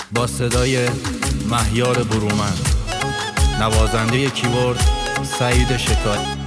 با صدای مهیار برومند، نوازنده کیبورد سعید شکاری.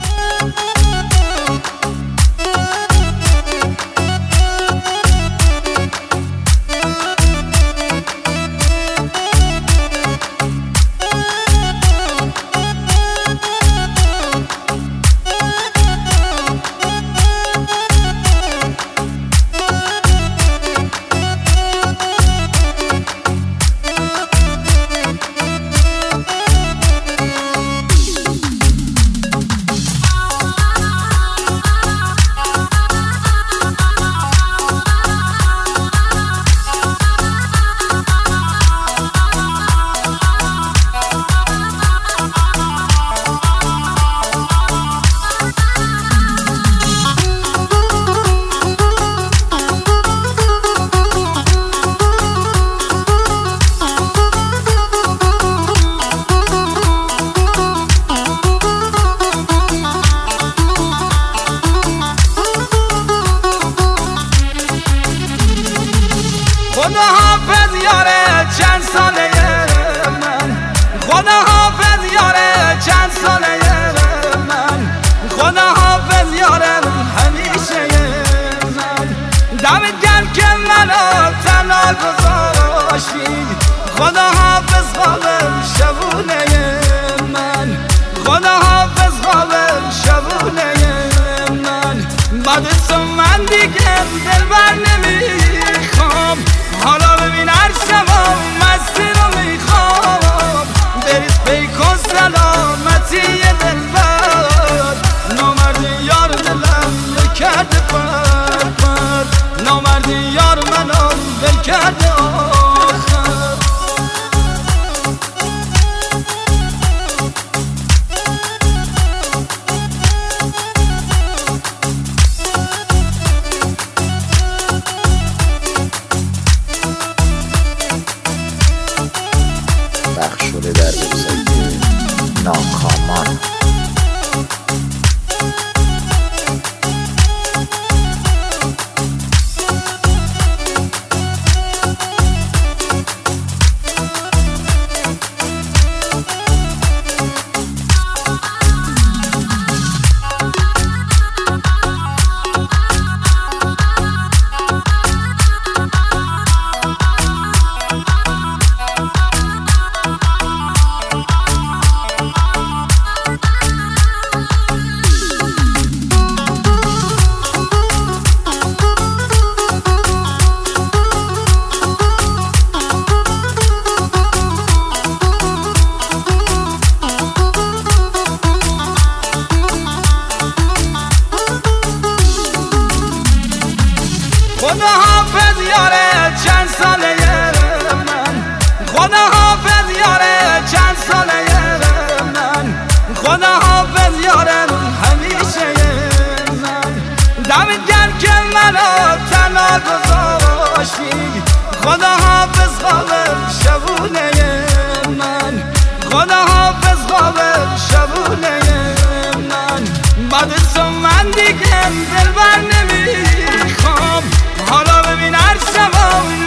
خدا حافظ یاره چند ساله من، خدا حافظ یاره چند ساله من، خدا حافظ یاره همیشه من. دمت گرم که منو تنها گذاشتی، خدا حافظ قابل شبونه من، خدا حافظ قابل شبونه من. بعد تو من دیگه دلبر نمیخوام، حالا ببین هر شبا مستی رو میخوام، بریز پیکن سلامتی دلبر. نامردی یار دلم ول کرده پر، نامردی یار منو ول کرده آخر. پخش شده در وبسایت ناکامان. خدا حافظ یاره چند ساله من، خدا حافظ یاره چند ساله من، خدا حافظ یاره همیشه من. دمت گرم که منو تنها گذاشتی، خدا حافظ قابل شبونه من، خدا حافظ قابل شبونه من. بعد تو من دیگه دلبر نمیخوام، حالا ببین هر شبا